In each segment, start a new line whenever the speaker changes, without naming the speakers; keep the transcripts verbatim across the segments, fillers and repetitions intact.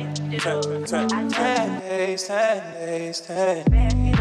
ten, ten, ten days, ten days, ten days.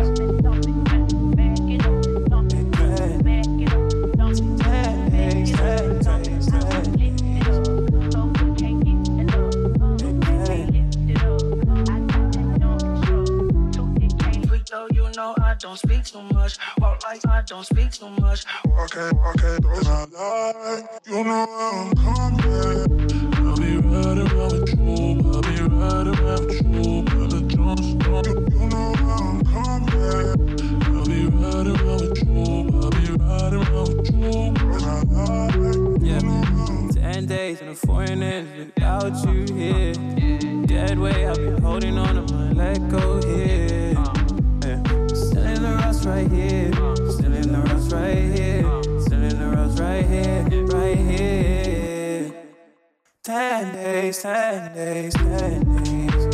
I don't speak too much. Walk like I don't speak too much.
Walking, walking through my life. You know where I'm coming. I'll be riding around with you. I'll be riding around with you. Brother Jones, you, you know where I'm coming. I'll be riding around with you. I'll be riding around with you. Through my life.
Yeah, ten days in a foreign land without you here. Dead weight, I've been holding on to my let go here. Still in the rust right here. Still in the rust right here. Still in the rust right here. Right here. Ten days, ten days, ten days.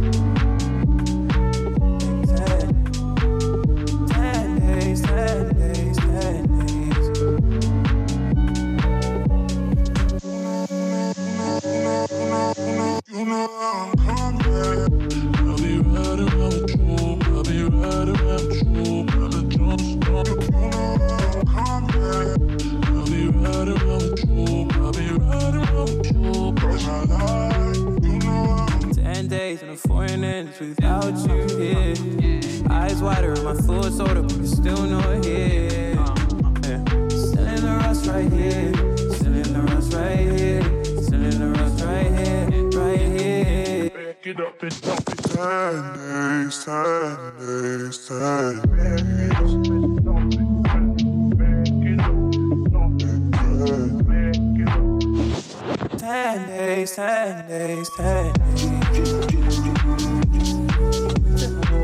Ten, ten days, ten days, ten days.
You know where I'm coming. I'll be riding around with you. I'll be riding around with you. Brother Jones, you know where I'm coming. I'll be riding around with you. I'll be riding around with you. Through my life, you know I'm
Ten days in a foreign land without you here. Eyes wider and my thoughts older, but you're still not here. Yeah. Still in the rust right here. Still in the rust right here. Still in the rust right here. Right here.
Back it up and dump it. Ten days, ten days, ten days.
Ten days, ten days, ten days.